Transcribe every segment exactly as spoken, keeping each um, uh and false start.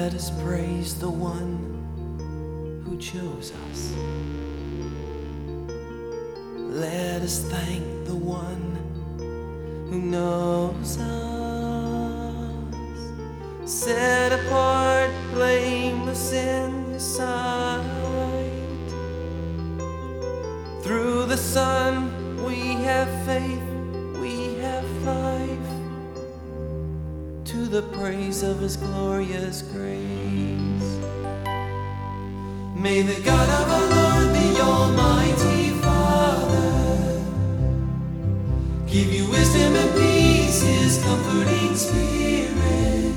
Let us praise the one who chose us. Let us thank the one who knows us, set apart, blameless in His sight. Through the Son we have faith, we have life, to the praise of His glorious grace. May the God of our Lord, the Almighty Father, give you wisdom and peace, His comforting Spirit,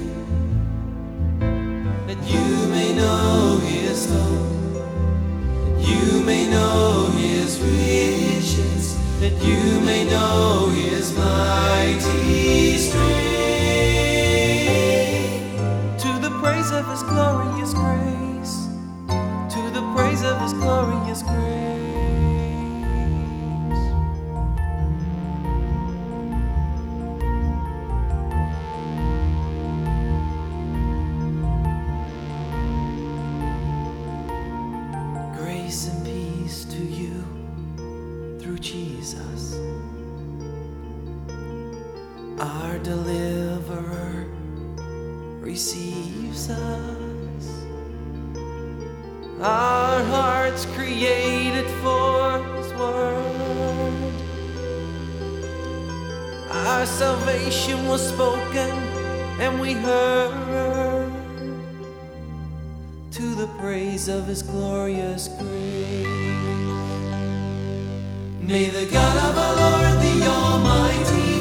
that you may know His hope, that you may know His riches, that you may know His mighty strength, to the praise of His glorious grace, to the praise of His glorious grace. Grace and peace to you through Jesus, our deliverer receives us. Our hearts created for His word. Our salvation was spoken and we heard, to the praise of His glorious grace. May the God of our Lord, the Almighty